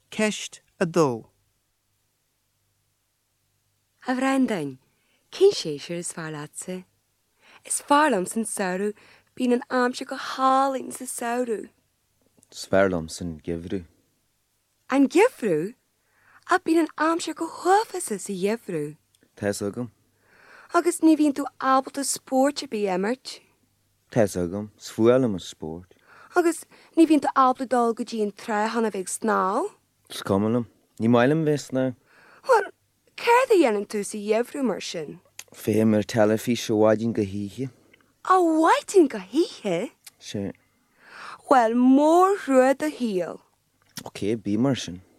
ceist a dó. A bhreandain, cén sé sér is fear láatsa? Is fearlam san saoú bín an amse go hálinn sa saoú. Sverlam san givru. An gifriú? A bín an amse go thuafasa sa gifriú. Tess agam. Agus ní bhíonn tú ábalta spórte bí emmert. Tess agam. Sfualam a sport. Agus ní bhíonn tú ábalta dul go dtí an trehanna bheith sná. Scomalam. Ní mailam ves na. Wel, céir a dhéanann tú sa gifriú mar sin? Fé mar telefi seoádin go híhe. A bhaidin go híthe? Sé. Well, mór ruad a híal. Oké, bí mar sin.